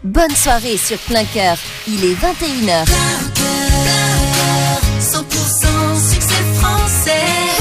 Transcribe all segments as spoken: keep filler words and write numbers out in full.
Bonne soirée sur Plein Cœur, il est vingt et une heures. Plein cœur, cent pour cent succès français.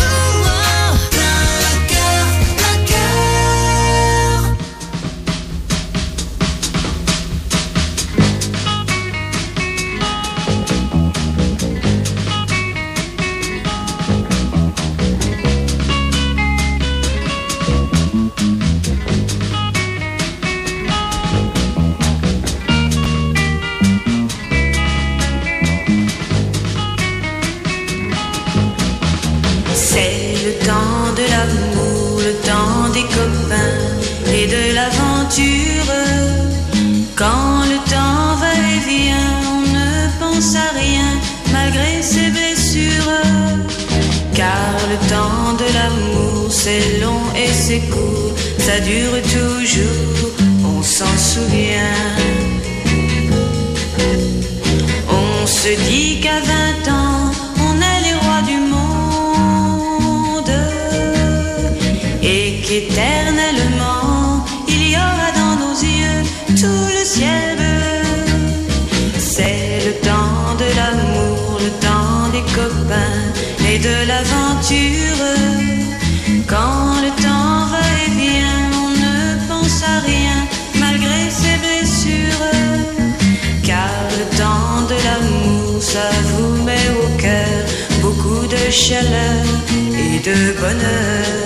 Et de l'aventure, quand le temps va et vient, on ne pense à rien malgré ses blessures. Car le temps de l'amour c'est long et c'est court, ça dure toujours, on s'en souvient. On se dit qu'à vingt ans, on est les rois du monde et qu'éternellement il y aura dans nos yeux tout le ciel bleu. C'est le temps de l'amour, le temps des copains et de l'aventure. Quand le temps va et vient, on ne pense à rien malgré ses blessures. Car le temps de l'amour, ça vous met au cœur beaucoup de chaleur et de bonheur.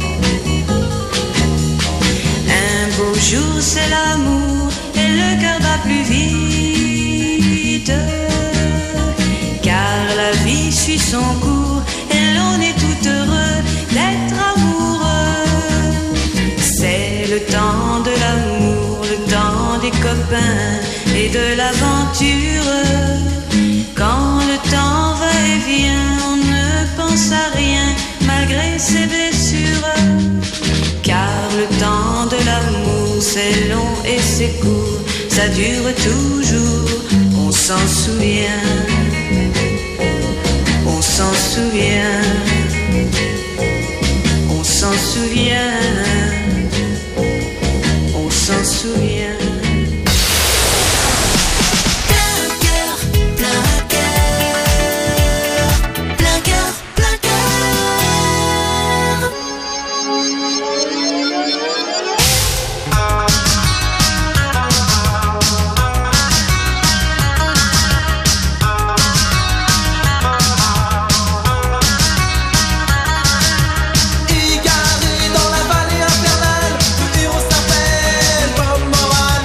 Un beau jour c'est l'amour et le cœur bat plus vite, car la vie suit son cours et l'on est tout heureux d'être amoureux. C'est le temps de l'amour, le temps des copains et de l'aventure. Quand le temps va et vient, on ne pense à rien malgré ses blessures. Car le temps de l'amour c'est long et c'est court, ça dure toujours, on s'en souvient. On s'en souvient. On s'en souvient. On s'en souvient. Égaré dans la vallée infernale, le héros s'appelle Bob Moran.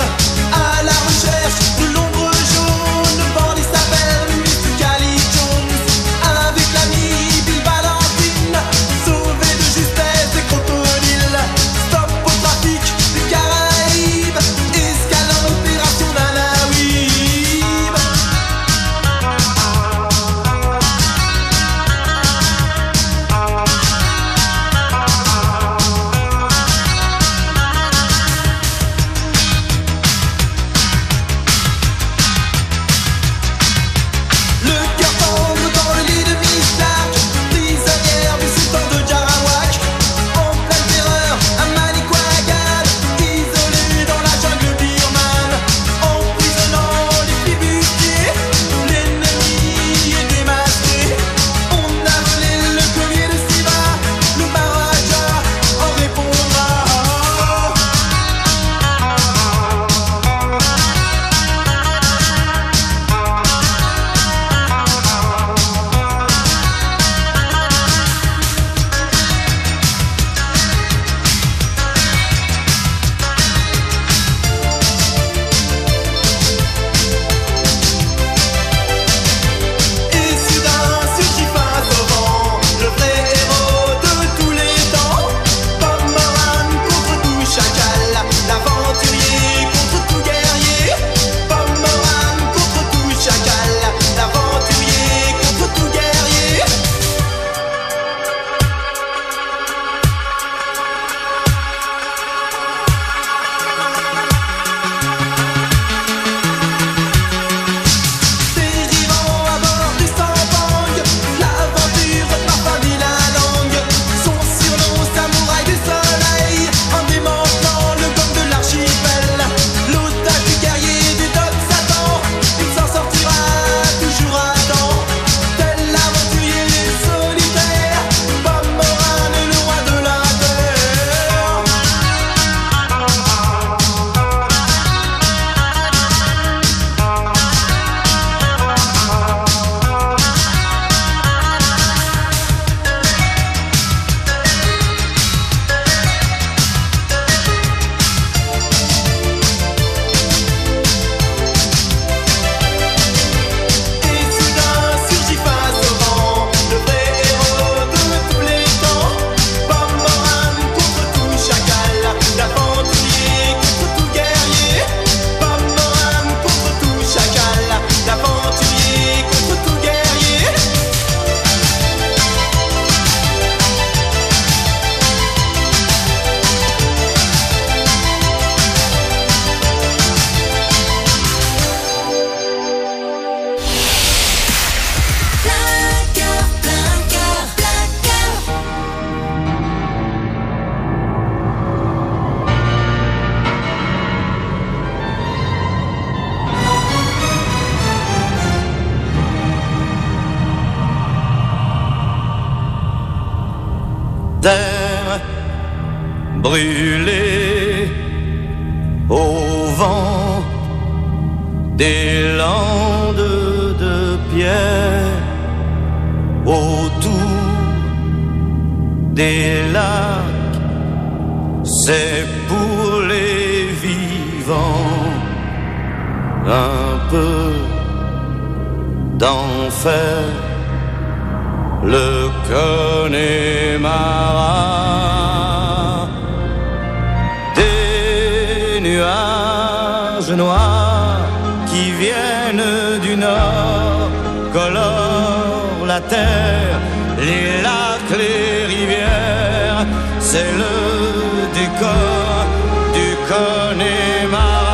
brûlé au vent des landes de pierre, autour des lacs, c'est pour les vivants un peu d'enfer, le Connemara. Des nuages noirs qui viennent du nord colorent la terre, les lacs, les rivières, c'est le décor du Connemara.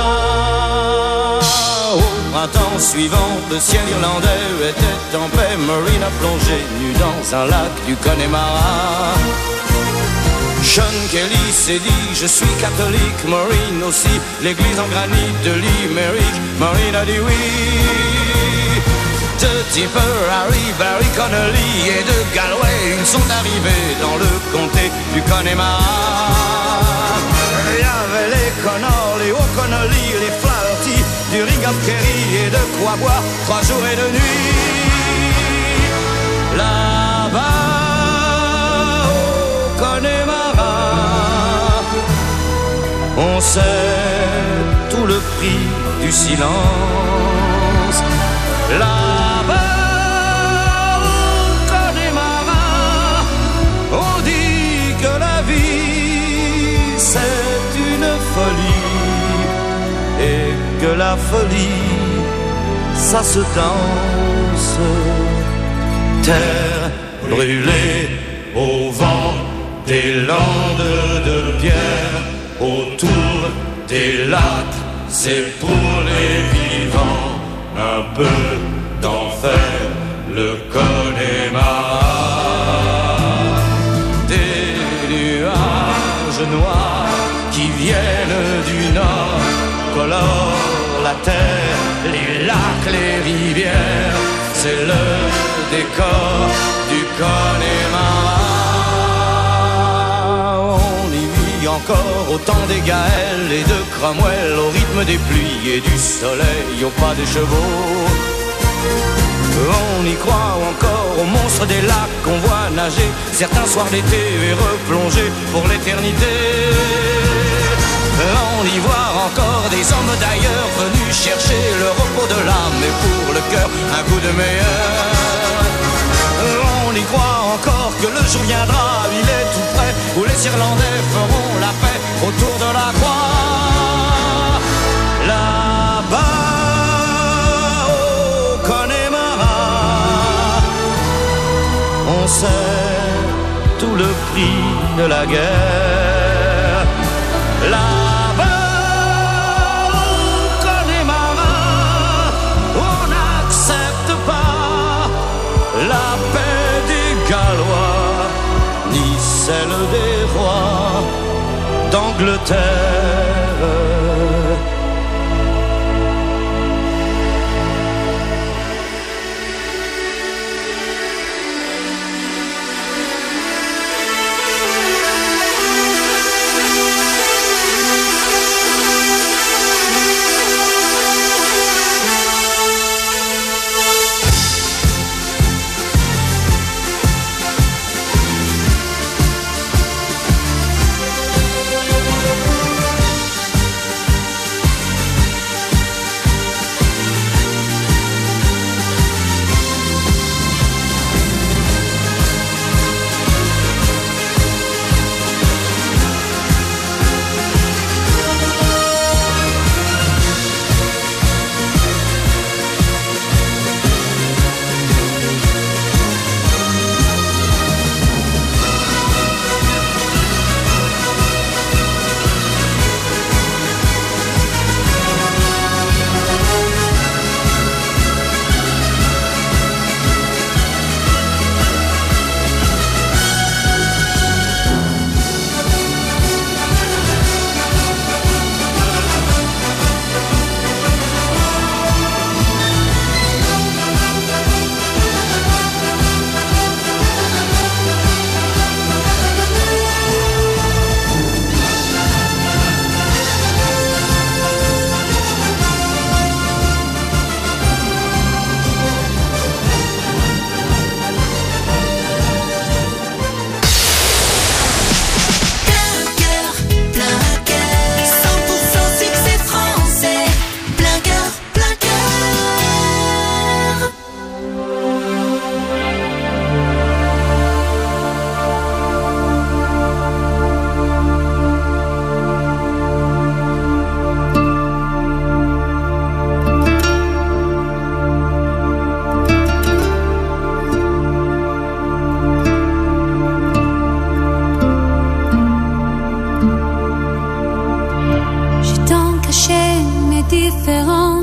Au printemps suivant, le ciel irlandais était en paix. Maureen a plongé nue dans un lac du Connemara. Sean Kelly s'est dit, je suis catholique. Maureen aussi, l'église en granit de Limerick. Maureen a dit oui. De Tipper, Harry, Barry Connolly et de Galway, ils sont arrivés dans le comté du Connemara. Il y avait les Connors, les O'Connolly, les Flaherty, du Ring of Kerry et de quoi boire trois jours et deux nuits. Là-bas, au Connemara, on sait tout le prix du silence. Là-bas, au Connemara, on dit que la vie c'est une folie et que la folie ça se danse. Terre brûlée au vent des landes de pierre, autour des lacs, c'est pour les vivants un peu d'enfer, le Connemara. Des nuages noirs qui viennent du nord colorent la terre, les lacs, les rivières, c'est le décor du Connemara. On y vit encore au temps des Gaëls et de Cromwell, au rythme des pluies et du soleil, au pas des chevaux. On y croit encore aux monstres des lacs qu'on voit nager certains soirs d'été et replonger pour l'éternité. On y voit encore des hommes d'ailleurs venus chercher le repos de l'âme et pour le cœur un coup de meilleur. On y croit encore que le jour viendra, il est tout près, où les Irlandais feront la paix autour de la croix. Là-bas, au Connemara, on sait tout le prix de la guerre. Là-bas, au Connemara, on n'accepte pas la paix des Gallois, ni celle des rois d'Angleterre.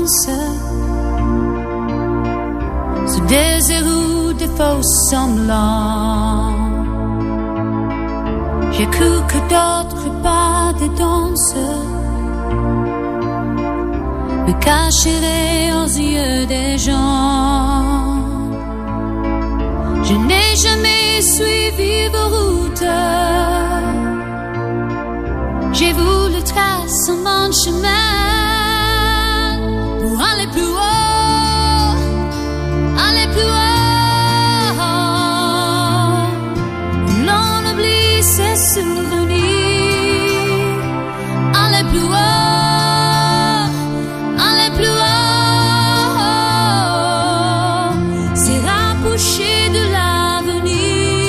danse, ce désir ou des faux semblants. J'ai cru que d'autres pas des danses me cacheraient aux yeux des gens. Je n'ai jamais suivi vos routes. J'ai voulu tracer mon chemin pour aller plus haut, aller plus haut. L'on oublie ses souvenirs. Aller plus haut, aller plus haut. C'est rapprocher de l'avenir.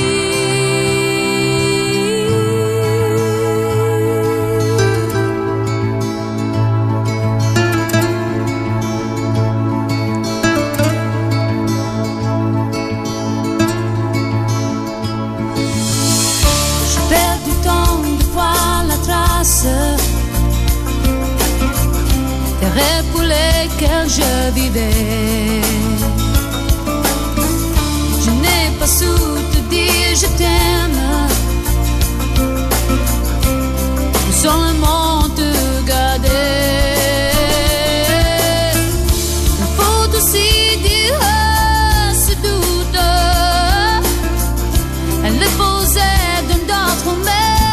Des rêves pour lesquels je vivais. Je n'ai pas su te dire je t'aime, seulement te garder. Il faut aussi dire ce doute, elle le posait dans d'autres mains.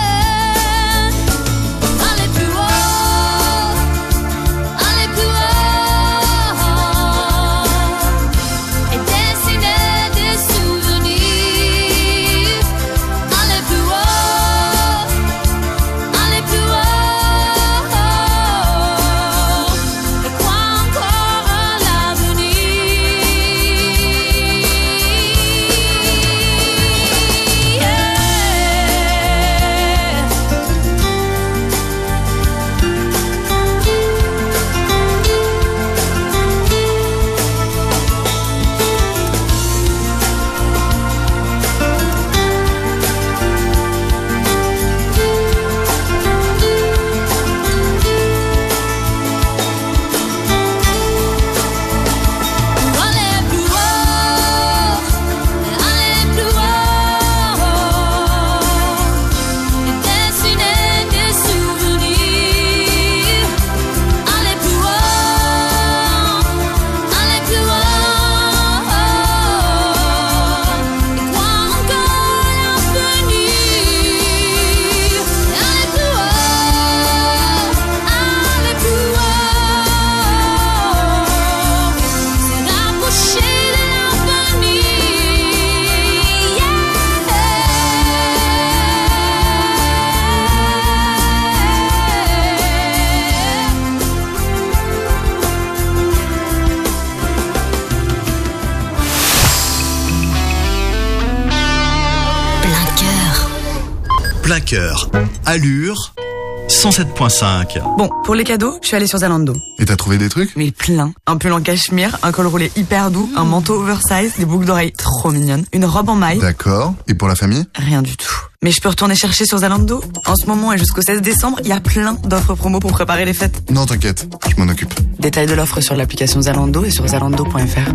Plein cœur, Allure, cent sept virgule cinq. Bon, pour les cadeaux, je suis allée sur Zalando. Et t'as trouvé des trucs? Mais plein. Un pull en cachemire, un col roulé hyper doux, mmh. un manteau oversize, des boucles d'oreilles trop mignonnes, une robe en maille. D'accord. Et pour la famille? Rien du tout. Mais je peux retourner chercher sur Zalando. En ce moment et jusqu'au seize décembre, il y a plein d'offres promo pour préparer les fêtes. Non, t'inquiète, je m'en occupe. Détail de l'offre sur l'application Zalando et sur zalando point f r.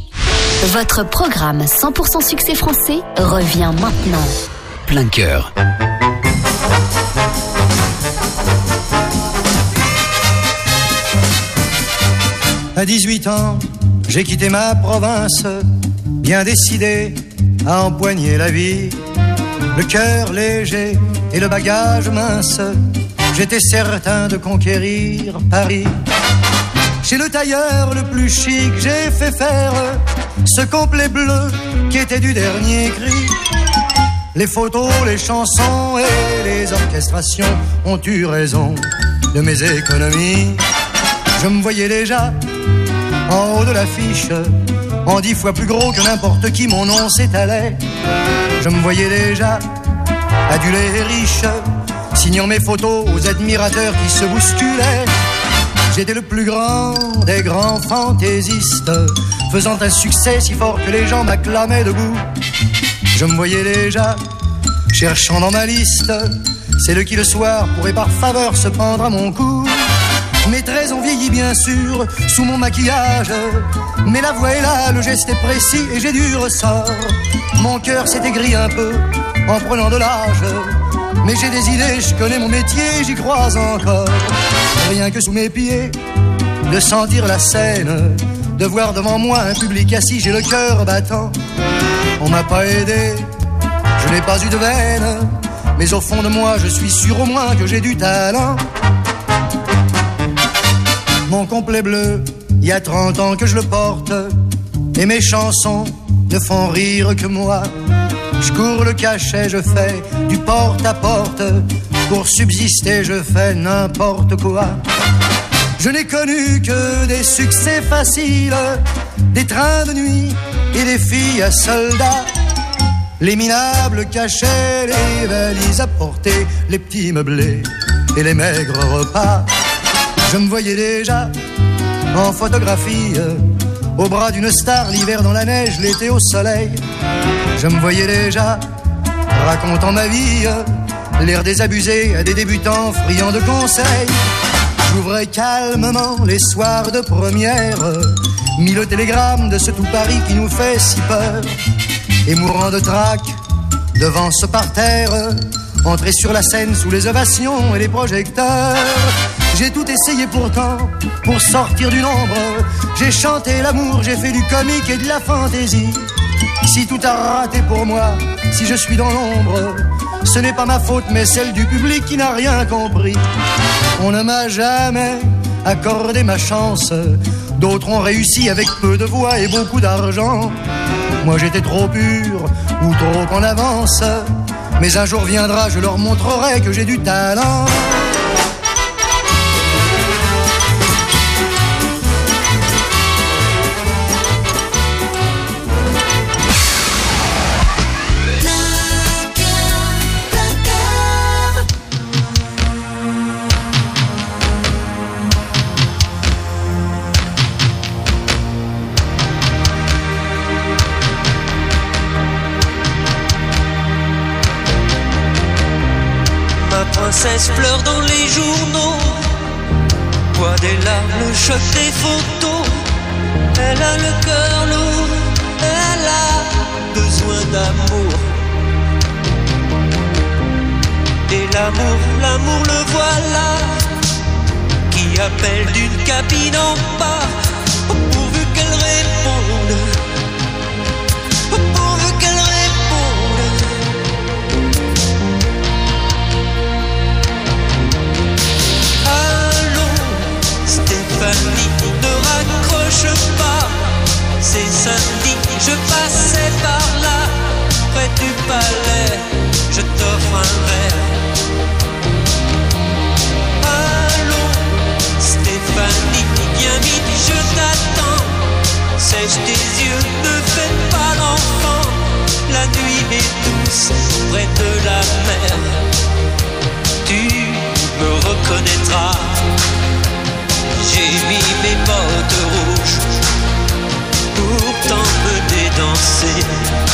Votre programme cent pour cent succès français revient maintenant. Plein cœur. À dix-huit ans, j'ai quitté ma province, bien décidé à empoigner la vie. Le cœur léger et le bagage mince, j'étais certain de conquérir Paris. Chez le tailleur le plus chic, j'ai fait faire ce complet bleu qui était du dernier cri. Les photos, les chansons et les orchestrations ont eu raison de mes économies. Je me voyais déjà en haut de l'affiche, en dix fois plus gros que n'importe qui, mon nom s'étalait. Je me voyais déjà adulé et riche, signant mes photos aux admirateurs qui se bousculaient. J'étais le plus grand des grands fantaisistes, faisant un succès si fort que les gens m'acclamaient debout. Je me voyais déjà cherchant dans ma liste celle qui le soir pourrait par faveur se prendre à mon cou. Mes traits ont vieilli bien bien sûr sous mon maquillage. Mais la voix est là, le geste est précis et j'ai du ressort. Mon cœur s'est aigri un peu en prenant de l'âge. Mais j'ai des idées, je connais mon métier, j'y crois encore. Rien que sous mes pieds, de sentir la scène, de voir devant moi un public assis, j'ai le cœur battant. On m'a pas aidé, je n'ai pas eu de veine, mais au fond de moi, je suis sûr au moins que j'ai du talent. Mon complet bleu, il y a trente ans que je le porte, et mes chansons ne font rire que moi. Je cours le cachet, je fais du porte-à-porte, pour subsister, je fais n'importe quoi. Je n'ai connu que des succès faciles, des trains de nuit et des filles à soldats. Les minables cachets, les valises à porter, les petits meublés et les maigres repas. Je me voyais déjà en photographie, au bras d'une star, l'hiver dans la neige, l'été au soleil. Je me voyais déjà racontant ma vie, l'air désabusé à des débutants friands de conseils. J'ouvrais calmement les soirs de première, mis le télégramme de ce tout Paris qui nous fait si peur. Et mourant de trac devant ce parterre, entrer sur la scène sous les ovations et les projecteurs. J'ai tout essayé pourtant pour sortir du nombre. J'ai chanté l'amour, j'ai fait du comique et de la fantaisie. Si tout a raté pour moi, si je suis dans l'ombre, ce n'est pas ma faute mais celle du public qui n'a rien compris. On ne m'a jamais accordé ma chance. D'autres ont réussi avec peu de voix et beaucoup d'argent. Moi j'étais trop pur ou trop en avance. Mais un jour viendra, je leur montrerai que j'ai du talent. Princesse pleure dans les journaux, voit des larmes, choc des photos. Elle a le cœur lourd, elle a besoin d'amour. Et l'amour, l'amour le voilà, qui appelle d'une cabine en bas, pourvu qu'elle réponde, pourvu qu'elle réponde. Stéphanie, ne raccroche pas, c'est samedi, je passais par là, près du palais, je t'offre un verre. Allô, Stéphanie, viens vite, je t'attends, sèche tes yeux, ne fais pas l'enfant, la nuit est douce, près de la mer, tu me reconnaîtras. J'ai mis mes bottes rouges pour t'emmener danser.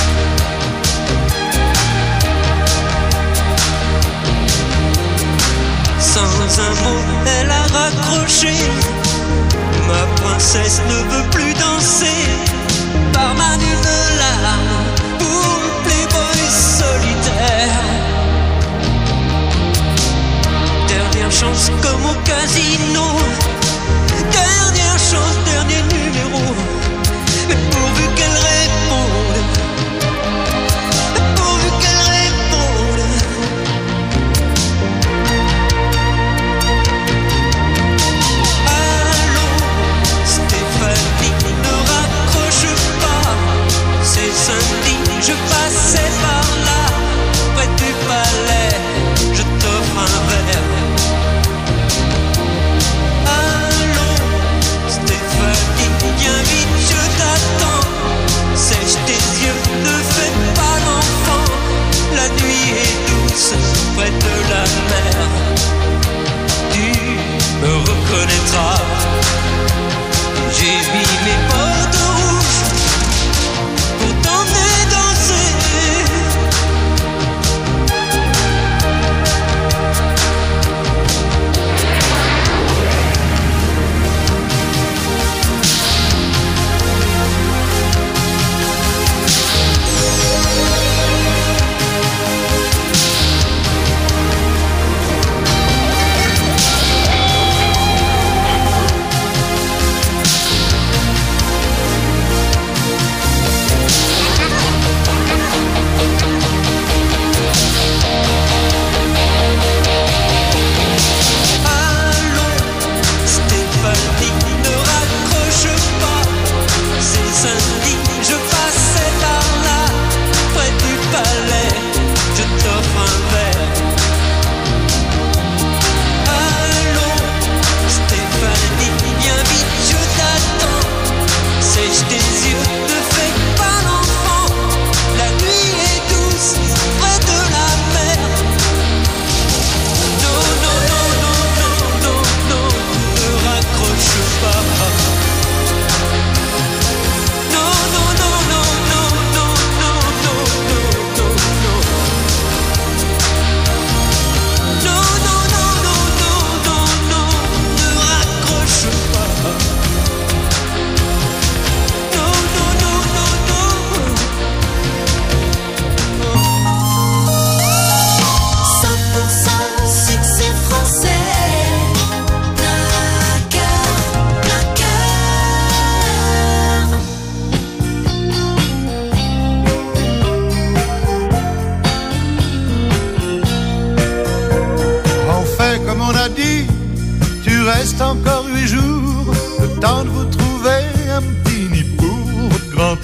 Sans un mot, elle a raccroché. Ma princesse ne veut plus danser. Par ma d'une larme pour le playboy solitaire. Dernière chance comme au casino. Dernière chance, dernier numéro. Mais pourvu qu'elle réponde, pourvu qu'elle réponde. Allô, Stéphanie, ne raccroche pas. C'est samedi, je passais par là, près du palais, je t'offre un verre. Ah,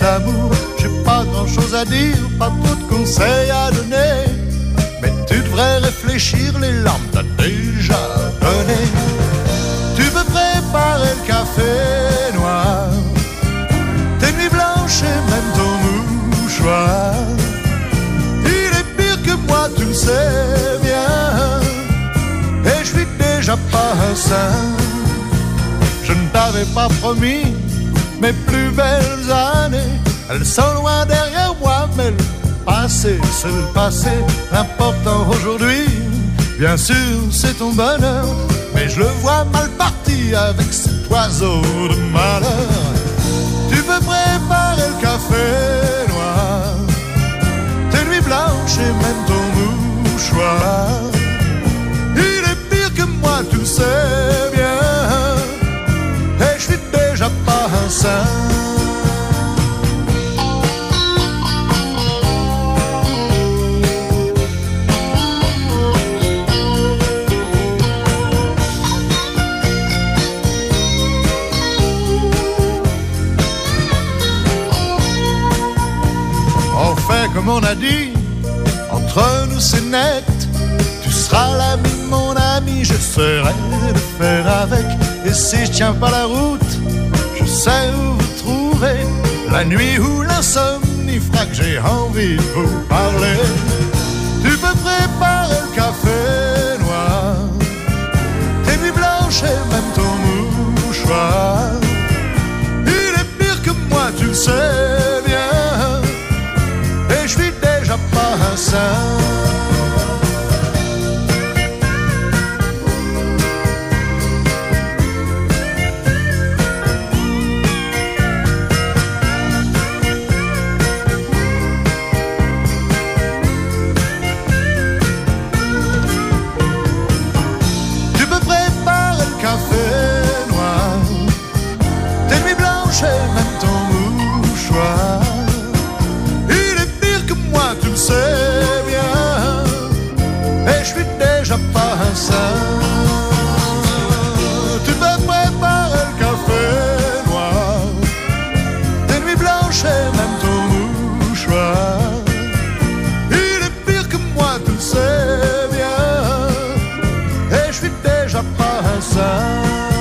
amour. J'ai pas grand chose à dire, pas trop de conseils à donner, mais tu devrais réfléchir, les larmes t'as déjà donné. Tu veux préparer le café noir, tes nuits blanches et même ton mouchoir. Il est pire que moi, tu le sais bien, et je suis déjà pas un saint. Je ne t'avais pas promis mes plus belles années, elles sont loin derrière moi, mais le passé, c'est le passé. L'important aujourd'hui, bien sûr, c'est ton bonheur, mais je le vois mal parti avec cet oiseau de malheur. Tu veux préparer le café noir, tes nuits blanches et même ton mouchoir. Il est pire que moi, tu le sais bien, et je suis déjà pas un saint. On fait comme on a dit, entre nous c'est net. Tu seras l'ami de mon ami, j'essaierai de faire avec. Et si je tiens pas la route, je sais où vous trouver. La nuit où l'insomnie fera que j'ai envie de vous parler. Tu peux préparer le café noir, tes nuits blanches et même ton mouchoir. Il est pire que moi, tu le sais bien, et je suis déjà pas un saint. Tu peux préparer le café noir, tes nuits blanches et même ton mouchoir. Il est pire que moi, tu le sais bien, et je suis déjà pas un saint.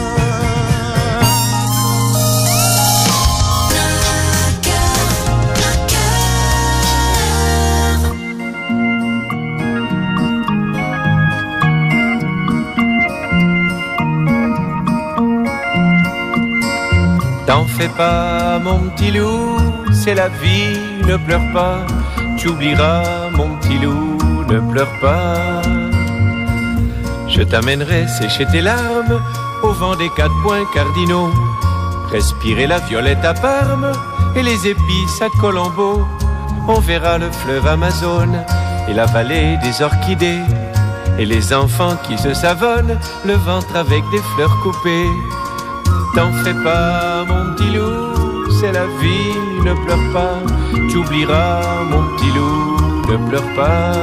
T'en fais pas, mon petit loup, c'est la vie, ne pleure pas. Tu oublieras, mon petit loup, ne pleure pas. Je t'amènerai sécher tes larmes au vent des quatre points cardinaux. Respirer la violette à Parme et les épices à Colombo. On verra le fleuve Amazone et la vallée des orchidées, et les enfants qui se savonnent le ventre avec des fleurs coupées. T'en fais pas, mon petit loup, c'est la vie, ne pleure pas. Tu oublieras, mon petit loup, ne pleure pas.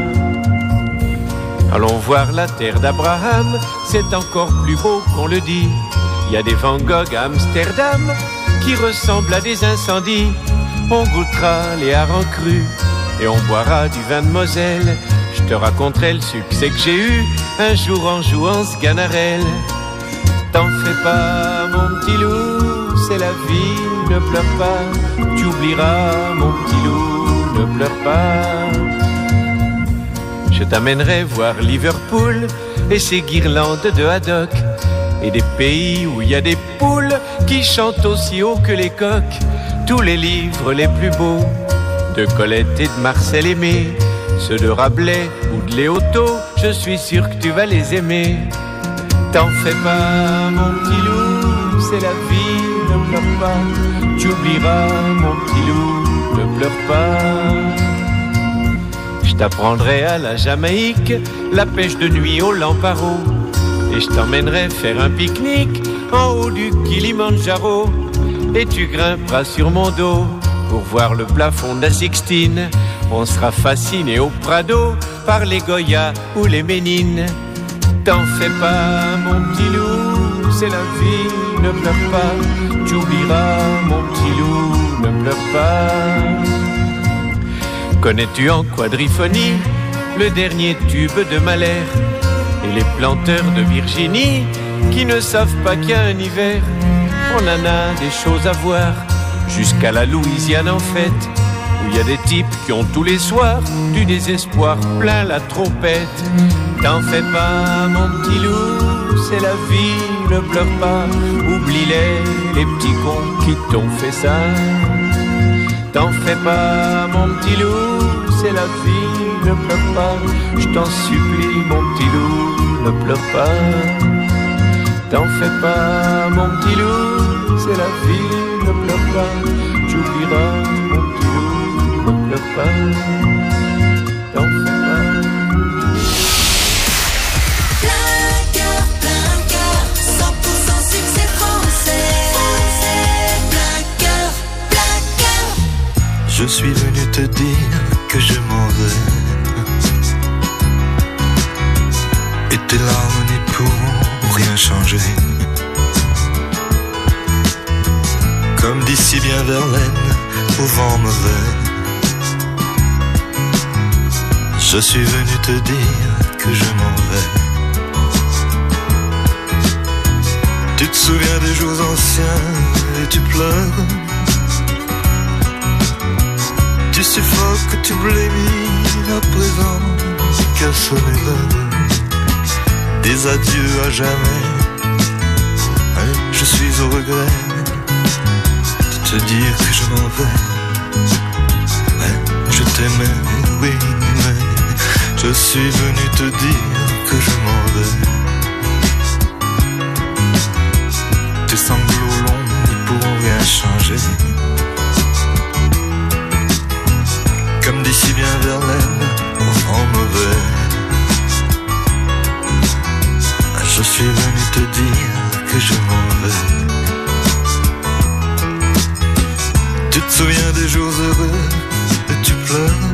Allons voir la terre d'Abraham, c'est encore plus beau qu'on le dit. Il y a des Van Gogh à Amsterdam qui ressemblent à des incendies. On goûtera les harengs crus et on boira du vin de Moselle. Je te raconterai le succès que j'ai eu un jour en jouant ce Sganarelle. T'en fais pas, mon petit loup, c'est la vie, ne pleure pas. Tu oublieras, mon petit loup, ne pleure pas. Je t'amènerai voir Liverpool et ses guirlandes de haddock, et des pays où il y a des poules qui chantent aussi haut que les coqs. Tous les livres les plus beaux de Colette et de Marcel Aimé, ceux de Rabelais ou de Léoto, je suis sûr que tu vas les aimer. T'en fais pas, mon petit loup, c'est la vie, ne pleure pas. Tu oublieras, mon petit loup, ne pleure pas. Je t'apprendrai à la Jamaïque la pêche de nuit au Lamparo, et je t'emmènerai faire un pique-nique en haut du Kilimandjaro. Et tu grimperas sur mon dos pour voir le plafond de la Sixtine. On sera fasciné au Prado par les Goya ou les Ménines. T'en fais pas, mon petit loup, c'est la vie, ne pleure pas. Tu oublieras, mon petit loup, ne pleure pas. Connais-tu en quadriphonie le dernier tube de Mahler et les planteurs de Virginie qui ne savent pas qu'il y a un hiver? On en a des choses à voir, jusqu'à la Louisiane en fête, où il y a des types qui ont tous les soirs du désespoir plein la trompette. T'en fais pas mon petit loup, c'est la vie, ne pleure pas. Oublie-les, les petits cons qui t'ont fait ça. T'en fais pas mon petit loup, c'est la vie, ne pleure pas. Je t'en supplie mon petit loup, ne pleure pas. T'en fais pas mon petit loup, c'est la vie, ne pleure pas. J'oublierai mon petit loup, ne pleure pas. T'en fais pas. Plein cœur, plein cœur, cent pour cent succès français. Français, plein cœur, plein cœur. Je suis venu te dire que je m'en vais, et tes larmes n'y pourront rien changer. Comme dit si bien Verlaine au vent mauvais, je suis venu te dire que je m'en vais. Tu te souviens des jours anciens et tu pleures. Tu suffoques, tu blémis à présent qu'à sonner l'heure des adieux à jamais. Je suis au regret de te dire que je m'en vais. Je t'aimais, oui, mais je suis venu te dire que je m'en vais. Tes sanglots longs ne pourront rien changer. Comme dit si bien Verlaine au vent mauvais, je suis venu te dire que je m'en vais. Tu te souviens des jours heureux et tu pleures.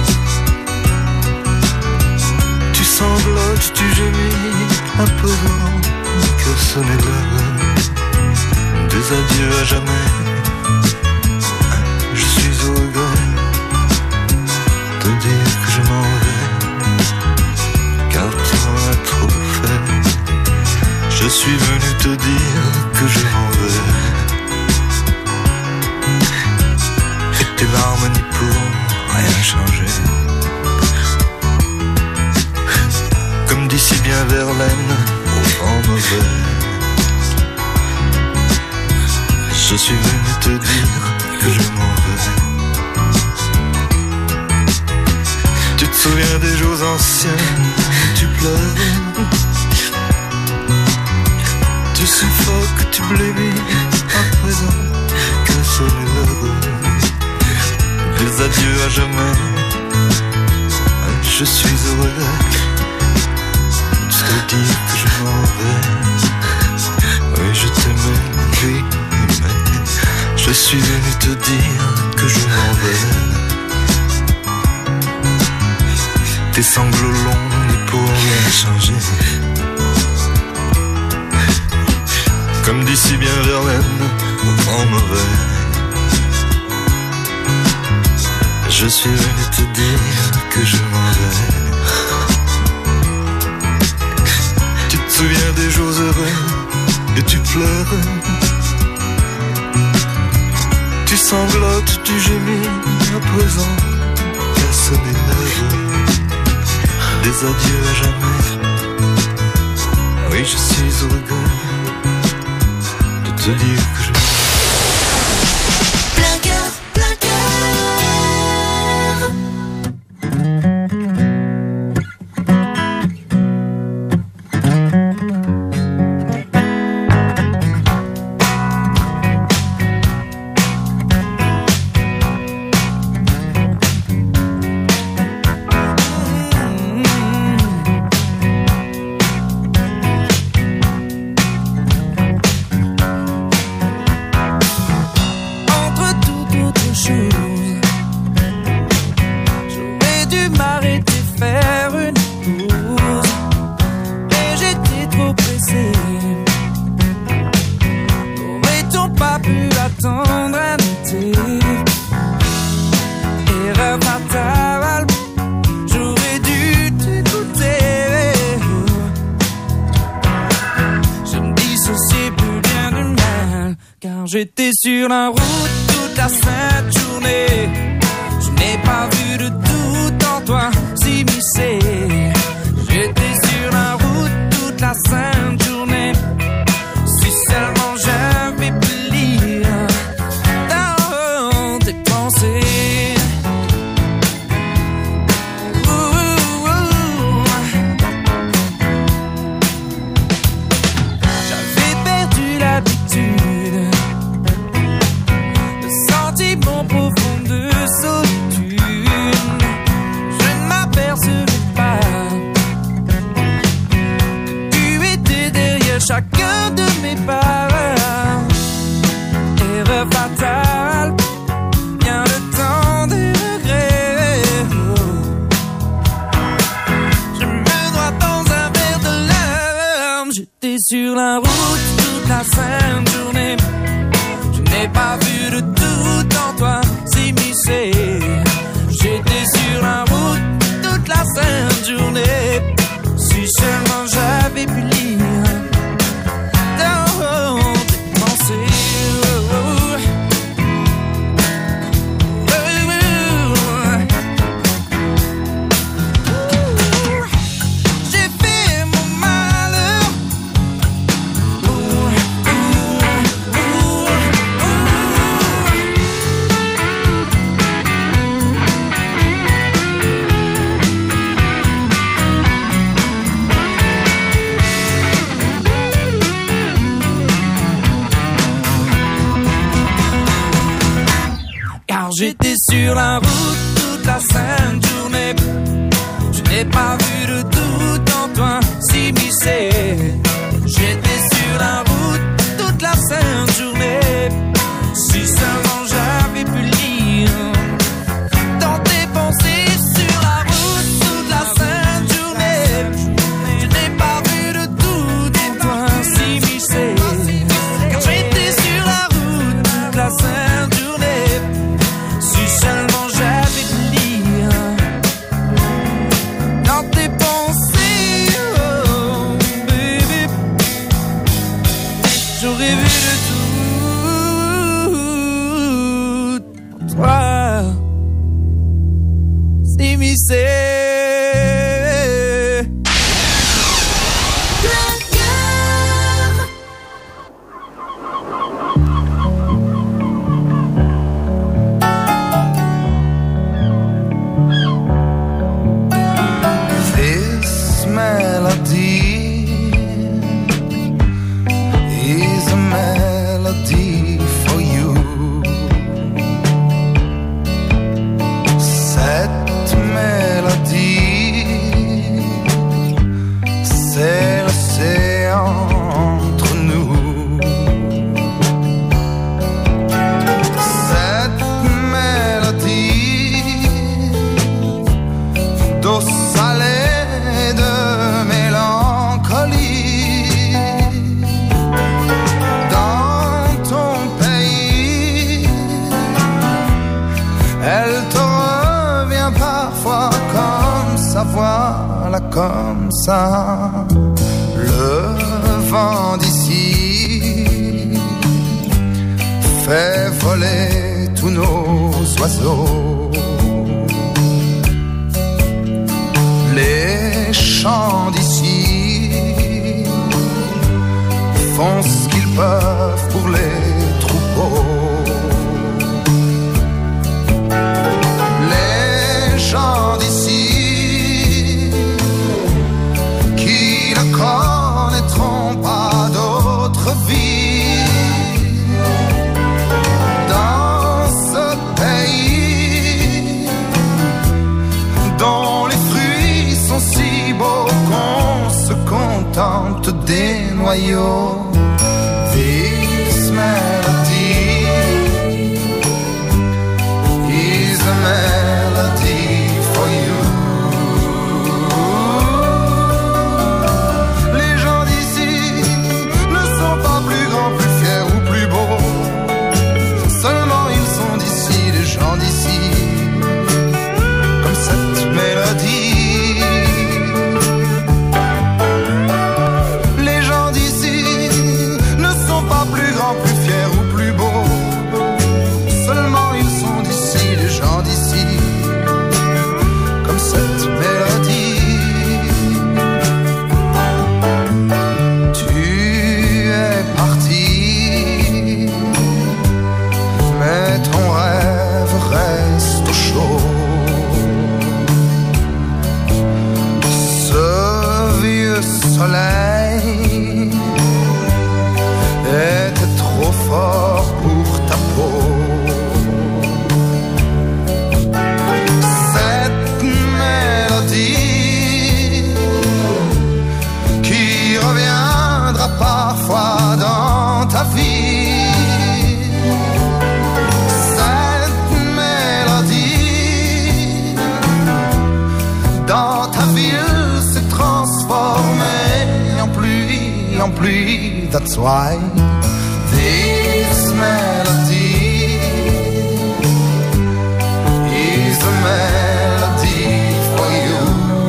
Tu sanglotes, tu gémis à présent que sonnait l'heure des adieux à jamais. Je suis au regret de te dire que je m'en vais, car tu m'en as trop fait. Je suis venu te dire que je m'en vais, et tes larmes n'y pourront rien changer. Comme dit si bien Verlaine au vent mauvais, je suis venu te dire que je m'en vais. Tu te souviens des jours anciens, tu pleures. Tu suffoques, tu blémis à présent que sonne l'heure des adieux à jamais. Je suis heureux de te dire que je m'en vais. Oui, je t'aimais, oui, mais je suis venu te dire que je m'en vais. Tes sanglots longs ne pourront rien changer. Comme dit si bien Verlaine au vent mauvais, je suis venu te dire que je m'en vais. Tu te souviens des jours heureux et tu pleures. Tu sanglotes, tu gémis à présent qu'à sonner l'heure des adieux à jamais. Oui, je suis au regret de te dire que je m'en vais. Plein cœur, plein cœur. N'aurait-on pas pu attendre un été? car j'étais sur la route toute la sainte journée. Je n'ai pas vu de doute en toi s'immiscer. J'étais sur la route toute la sainte journée. Si seulement j'avais pu lire dans tes pensées. Chacun de mes pas, erreur fatale, bien le temps des regrets. Je me noie dans un verre de larmes. J'étais sur la route toute la sainte journée. Je n'ai pas vu de doute en toi s'immiscer. J'étais sur la route toute la sainte journée. Si seulement j'avais pu lire j'étais sur la route toute la sainte journée. Je n'ai pas vu de doute en toi s'immiscer. J'étais sur la route toute la sainte journée. Si seulement j'avais pu lire dans tes pensées sur la route toute la sainte journée. Je n'ai pas vu de doute en toi s'immiscer. Car j'étais sur la route toute la sainte journée. Seulement j'avais pu lire dans tes pensées, oh baby. J'aurais vu de tout toi s'immiscer. Comme ça, le vent d'ici fait voler tous nos oiseaux. Les chants d'ici font ce qu'ils peuvent pour les troupeaux. Les gens d'ici connaîtront pas d'autre vie dans ce pays dont les fruits sont si beaux qu'on se contente des noyaux. This en pluie. That's why this melody is a melody for you.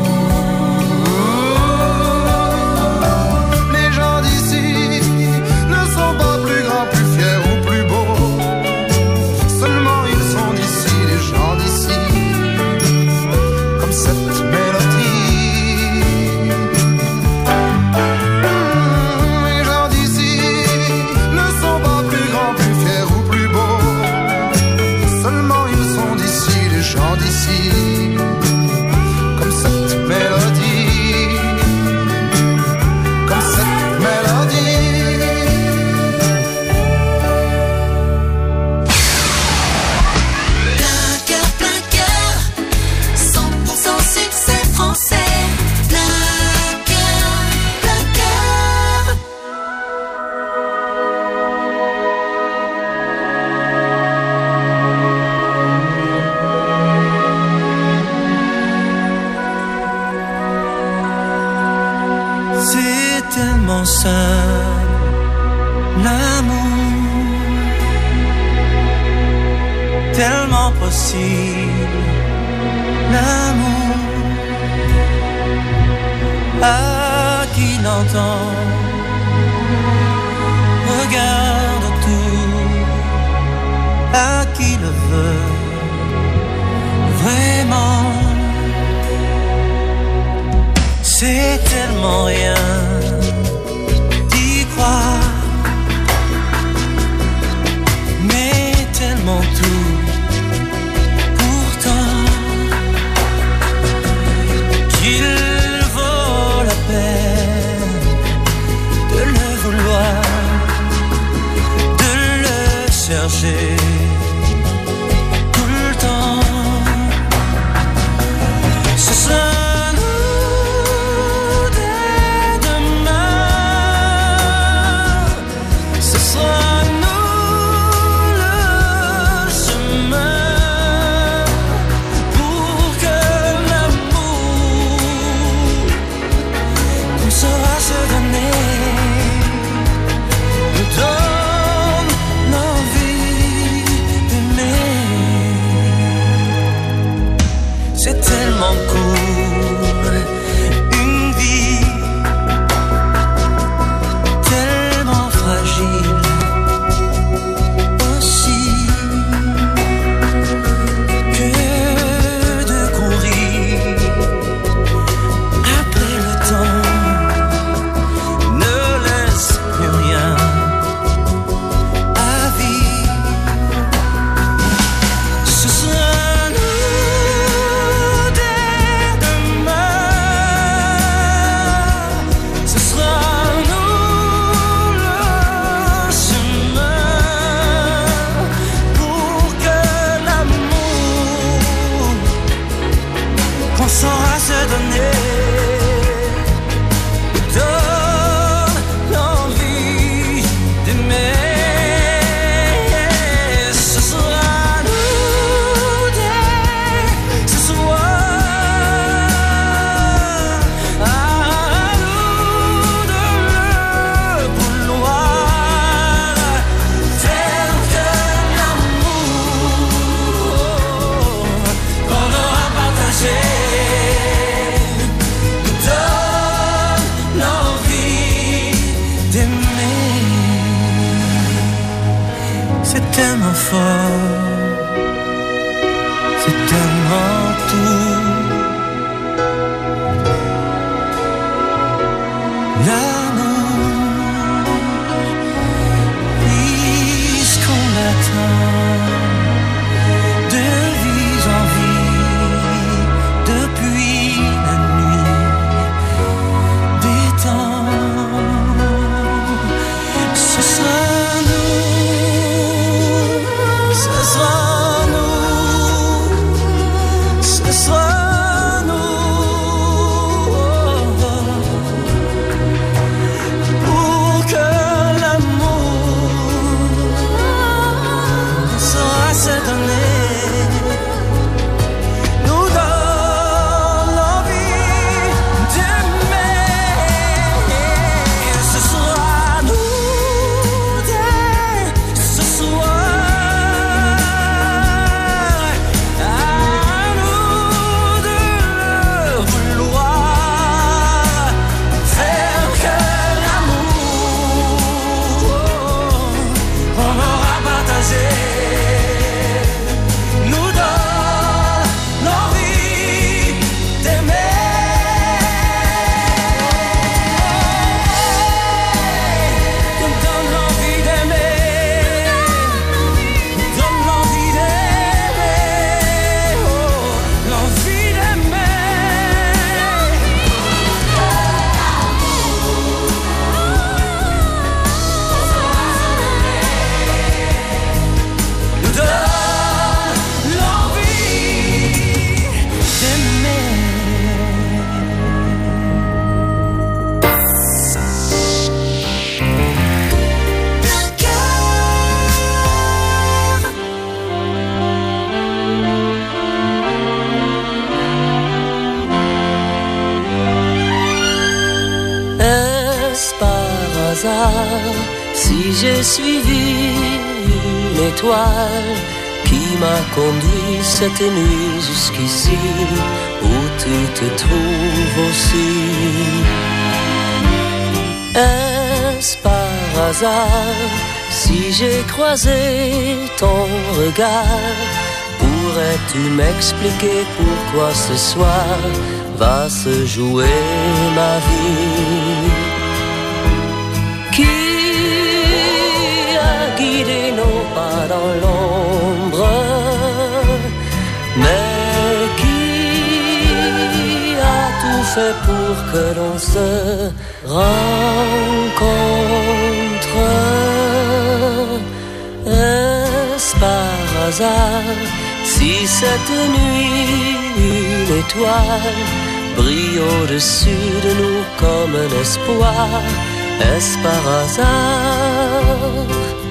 Les gens d'ici ne sont pas plus grands, plus fiers ou plus beaux. Seulement ils sont d'ici, les gens d'ici, comme cette mélodie. Les gens d'ici ne sont pas plus grands, plus fiers ou plus beaux. Seulement ils sont d'ici, les gens d'ici, comme cette mélodie, comme cette mélodie. Plein cœur, plein cœur, cent pour cent succès français. Plein cœur, plein cœur. C'est tellement simple, l'amour, tellement possible, l'amour, à qui l'entend, regarde tout, à qui le veut, vraiment. C'est tellement rien d'y croire, mais tellement tout. Pourtant, qu'il vaut la peine de le vouloir, de le chercher tout le temps. Ce sera ce sera j'ai suivi une étoile qui m'a conduit cette nuit jusqu'ici, où tu te trouves aussi. Est-ce par hasard si j'ai croisé ton regard? Pourrais-tu m'expliquer pourquoi ce soir va se jouer ma vie? Qui a guidé nos pas dans l'ombre, mais qui a tout fait pour que l'on se rencontre? Est-ce par hasard si cette nuit une étoile brille au-dessus de nous comme un espoir? Est-ce par hasard?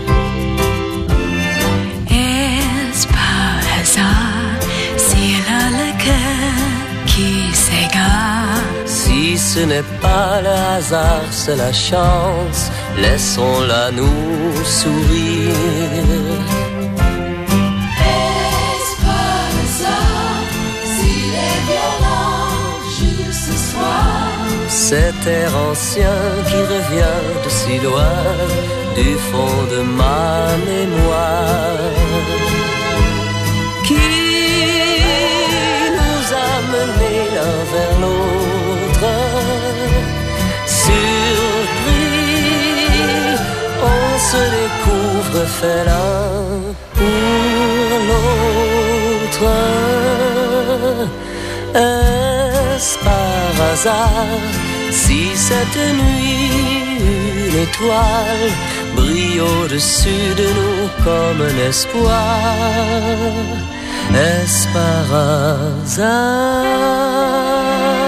Est-ce par hasard si elle a le cœur qui s'égare? Si ce n'est pas le hasard, c'est la chance, laissons-la nous sourire. Est-ce par hasard s'il est violent joue ce soir? Cet air ancien qui revient de si loin, du fond de ma mémoire, qui nous a menés l'un vers l'autre. Surpris, on se découvre fait l'un pour l'autre. Est-ce par hasard si cette nuit une étoile brille au-dessus de nous comme un espoir? Est-ce par hasard?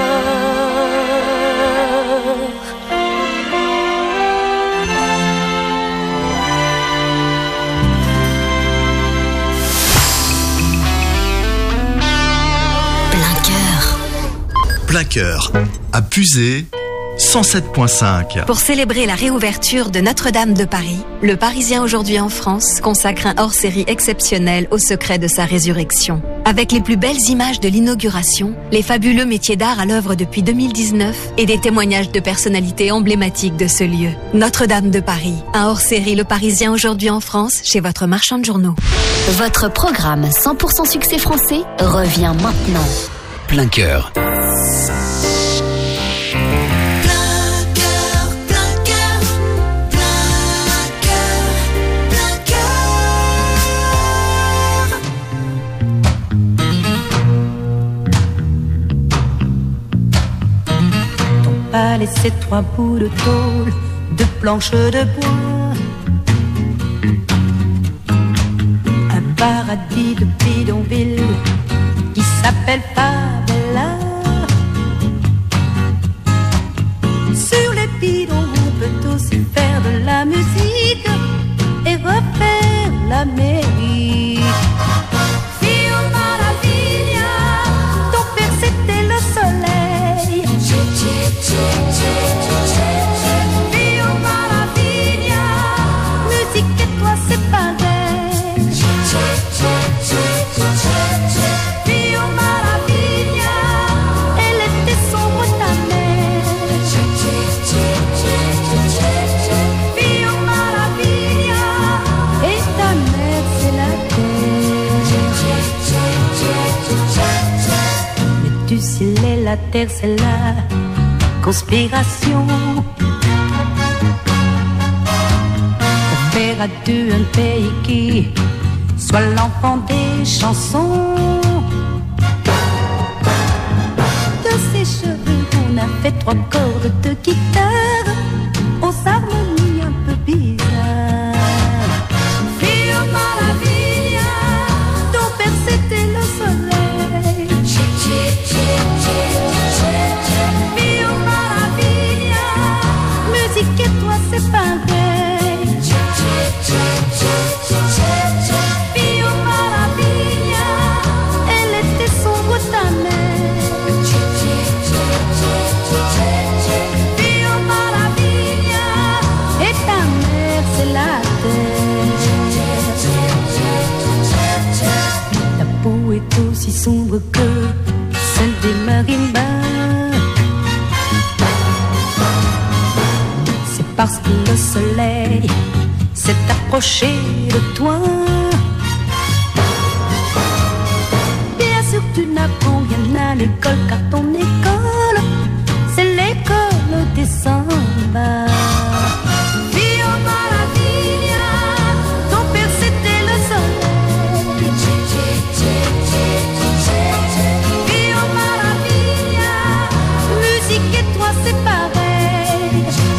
Plein cœur, à Puisé, cent sept virgule cinq. Pour célébrer la réouverture de Notre-Dame de Paris, le Parisien aujourd'hui en France consacre un hors-série exceptionnel au secret de sa résurrection. Avec les plus belles images de l'inauguration, les fabuleux métiers d'art à l'œuvre depuis deux mille dix-neuf et des témoignages de personnalités emblématiques de ce lieu. Notre-Dame de Paris, un hors-série Le Parisien aujourd'hui en France chez votre marchand de journaux. Votre programme cent pour cent succès français revient maintenant. Plein cœur. Palais, c'est trois bouts de tôle, de planches de bois, un paradis de bidonville qui s'appelle Favela. Sur les bidons, on peut aussi faire de la musique et refaire l'Amérique. Fio Maravilla, ton père c'était le soleil. Fio Maravilla, musique et toi c'est pareil. Fio Maravilla, elle était sombre ta mère. Fio Maravilla, et ta mère c'est la terre. Mais du ciel et la terre c'est la conspiration pour faire à deux un pays qui soit l'enfant des chansons. De ses cheveux on a fait trois cordes de guitare aux harmonies un peu bizarres. Fio Maravilla, ton père c'était le soleil. Fio Maravilla, musique et toi c'est pareil. Fio Maravilla, elle était sombre ta mère. Fio Maravilla, aussi sombre que celle des marimbas. C'est parce que le soleil s'est approché de toi. Bien sûr tu n'apprends rien à l'école, car ton école, c'est l'école des sambas. Vio Maravilla, ton père c'était le soleil. Vio Maravilla, musique et toi c'est pareil.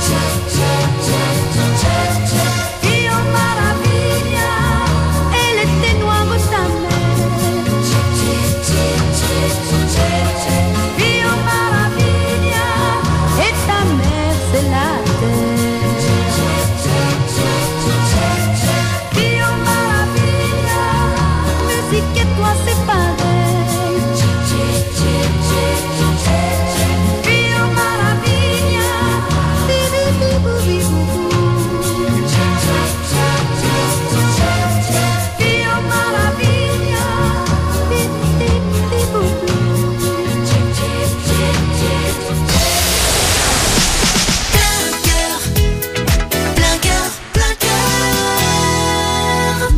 Vio Maravilla, elle était noire ta mère. Vio Maravilla, et ta mère c'est la terre. Vio Maravilla, musique et toi c'est pareil. Vio Maravilla, bi-bi-bi-bou-bi-bou-bou. Vio Maravilla, bi-bi-bi-bou-bou. Plein cœur, plein cœur.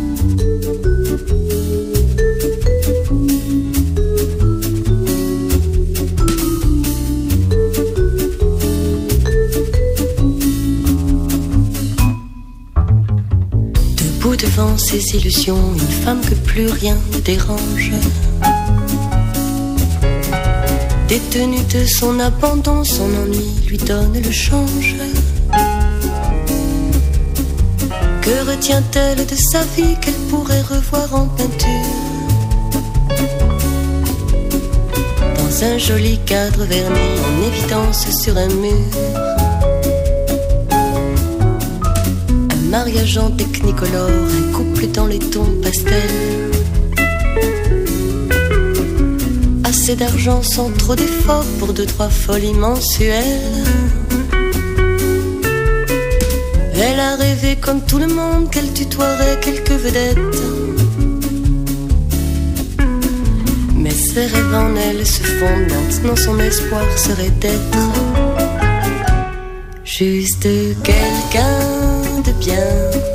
Debout devant ses illusions, une femme que plus rien ne dérange. Détenue de son abandon, son ennui lui donne le change. Que retient-elle de sa vie qu'elle pourrait revoir en peinture? Dans un joli cadre verni en évidence sur un mur. Un mariage en technicolore, un couple dans les tons pastels. Assez d'argent sans trop d'efforts pour deux, trois folies mensuelles. Elle a rêvé comme tout le monde qu'elle tutoierait quelques vedettes. Mais ses rêves en elle se fondent, maintenant son espoir serait d'être juste quelqu'un de bien.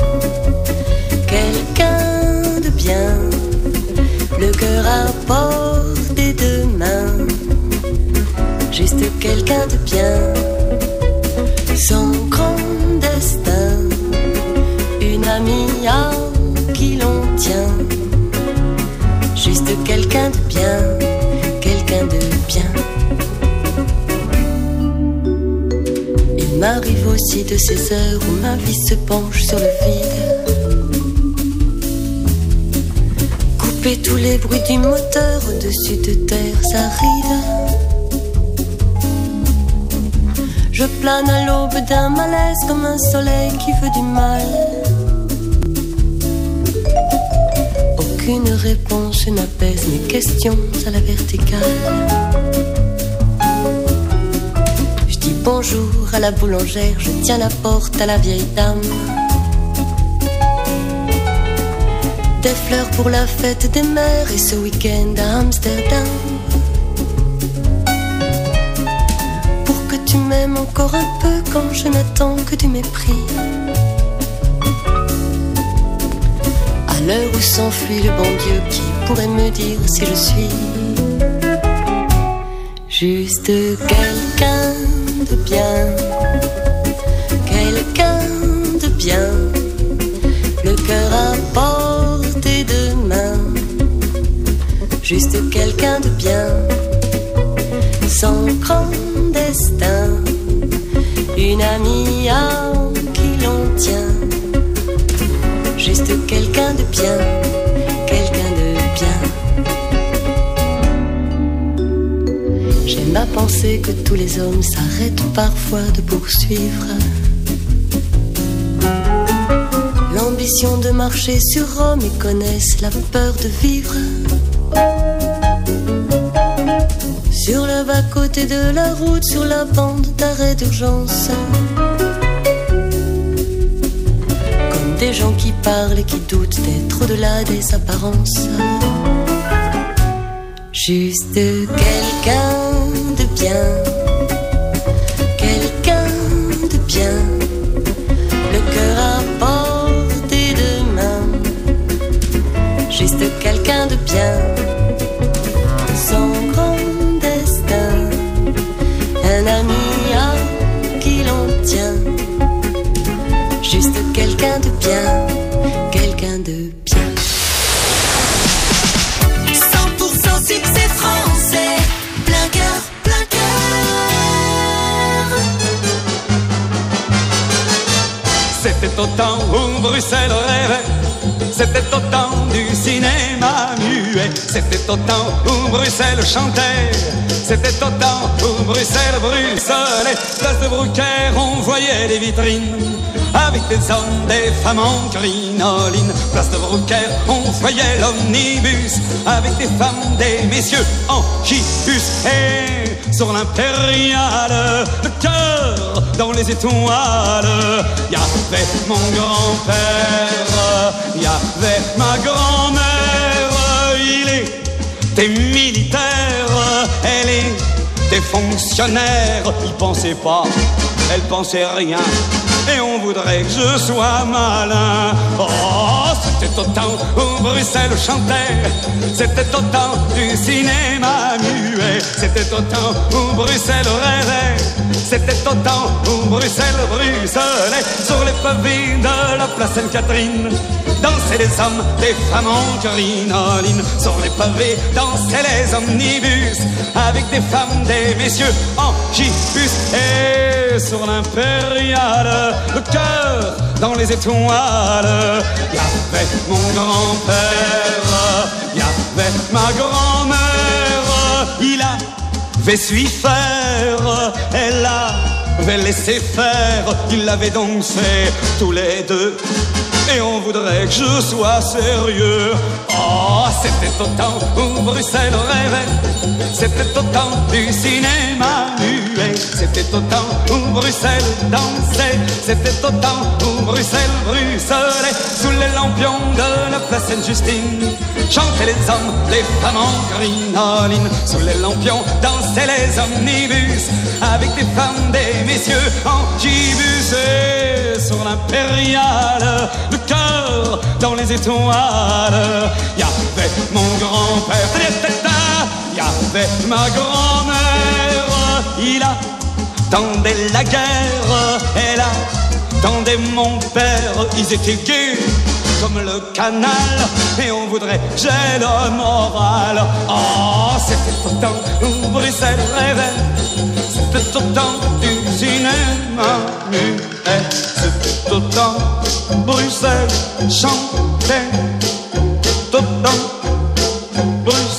Quelqu'un de bien, le cœur à portée de main. Juste quelqu'un de bien, sans grand destin, une amie à qui l'on tient. Juste quelqu'un de bien, quelqu'un de bien. Il m'arrive aussi de ces heures où ma vie se penche sur le vide. Couper tous les bruits du moteur au-dessus de terres arides. Je plane à l'aube d'un malaise comme un soleil qui veut du mal. Aucune réponse n'apaise mes questions à la verticale. Je dis bonjour à la boulangère, je tiens la porte à la vieille dame. Des fleurs pour la fête des mères et ce week-end à Amsterdam. Tu m'aimes encore un peu quand je n'attends que du mépris. À l'heure où s'enfuit le bon Dieu, qui pourrait me dire si je suis juste quelqu'un de bien. Quelqu'un de bien, le cœur à portée de main. Juste quelqu'un de bien, sans grand destin, une amie à qui l'on tient. Juste quelqu'un de bien, quelqu'un de bien. J'aime à penser que tous les hommes s'arrêtent parfois de poursuivre l'ambition de marcher sur Rome et connaissent la peur de vivre sur le bas-côté de la route, sur la bande d'arrêt d'urgence. Comme des gens qui parlent et qui doutent d'être au-delà des apparences. Juste quelqu'un de bien, quelqu'un de bien, le cœur à portée de main. Juste quelqu'un de bien, son grand destin, un ami à qui l'on tient. Juste quelqu'un de bien, quelqu'un de bien. cent pour cent succès français, plein cœur, plein cœur. C'était au temps où Bruxelles rêvait, c'était au temps du cinéma muet, c'était au temps où Bruxelles chantait, c'était au temps où Bruxelles bruxelait. Place de Brouckère, on voyait des vitrines avec des hommes, des femmes en crinoline. Place de Brouckère, on voyait l'omnibus avec des femmes, des messieurs en gibus. Et sur l'impériale, le cœur dans les étoiles, y avait mon grand-père, y avait ma grand-mère. Il était militaire, elle était fonctionnaire. Il pensait pas, elle pensait rien, et on voudrait que je sois malin. Oh, c'était au temps où Bruxelles chantait, c'était au temps du cinéma muet, c'était au temps où Bruxelles rêvait, c'était au temps où Bruxelles bruxelait. Sur les pavés de la place Sainte-Catherine dansaient les hommes, les femmes en crinoline. Sur les pavés dansaient les omnibus avec des femmes, des messieurs en gibus. Et sur l'impériale, le cœur dans les étoiles, y avait mon grand-père, y avait ma grand-mère. Il avait su faire, elle avait laissé faire. Ils l'avaient donc fait tous les deux, et on voudrait que je sois sérieux. Oh, c'était au temps où Bruxelles rêvait, c'était au temps du cinéma muet, c'était au temps où Bruxelles dansait, c'était au temps où Bruxelles bruxelait. Sous les lampions de la place Sainte-Justine chantaient les hommes, les femmes en crinoline. Sous les lampions dansaient les omnibus avec des femmes, des messieurs en gibus. Et sur l'impériale, le cœur dans les étoiles, y avait mon grand-père, y avait ma grand-mère. Il attendait la guerre, elle attendait mon père. Ils étaient gays comme le canal, et on voudrait que j'ai le moral. Oh, c'était au temps où Bruxelles rêvait, c'était au temps du cinéma muet, c'était au temps où Bruxelles chantait, c'était au temps où Bruxelles